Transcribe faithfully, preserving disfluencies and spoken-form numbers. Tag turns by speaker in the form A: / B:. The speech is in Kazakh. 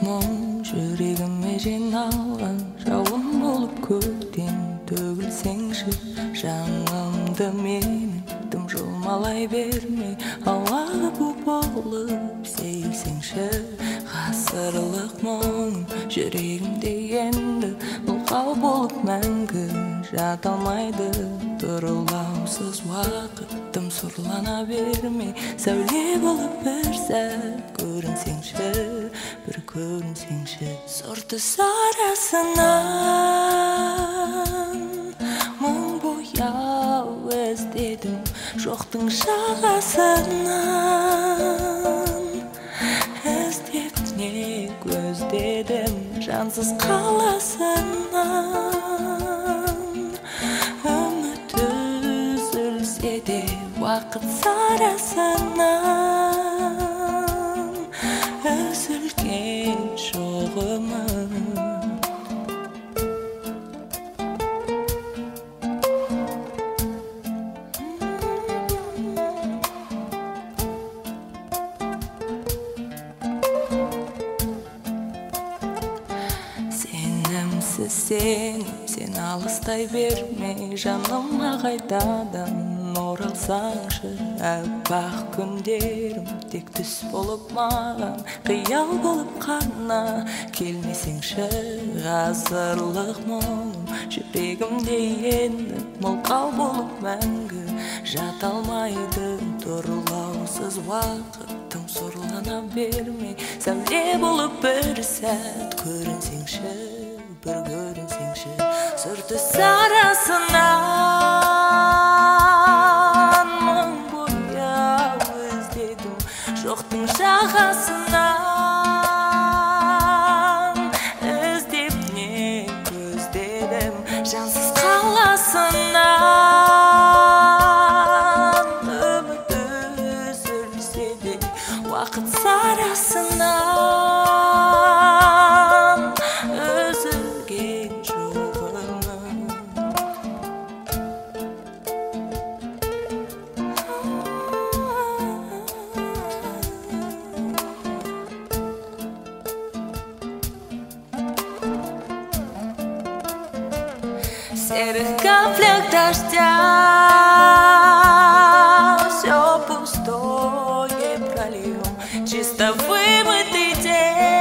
A: мұң жүрегіме жиналған жауын болып көктен төгілсеңші жанымды менің тым жұлмалай бермей ауаға бу болып сейсеңші ғасырлық мұң жүрегімде енді мылқау болып мәңгі жата алмайды тұрылаусыз уақытым сұрлана бермей сәуле болып бір сәт көрінсеңші бір көрінсеңші сұрты сарасынан мың бояу іздедім жоқтың жағасынан іздеп не көздедім жансыз қаласынан үміт үзілсе де уақыт сарасынан үзілген жоқ үміт Сен, сен алыстай бермей жаныма қайтадан оралсаңшы аппақ күндерім тек түс болып маған қиял болып қана келмесеңші ғасырлық мұң жүрегімде енді мылқау болып мәңгі жата алмайды тұрылаусыз уақытым сұрлана бермей сәуле болып бір сәт көрінсеңші бір көрінсеңші сұрты сарасынан мың бояу іздедім жоқтың жағасынан іздеп не көздедім жансыз қаласынан үміт үзілсе де уақыт сарасынан үзілген жоқ үміт В серых каплях дождя все пустое прольем чисто вымытый день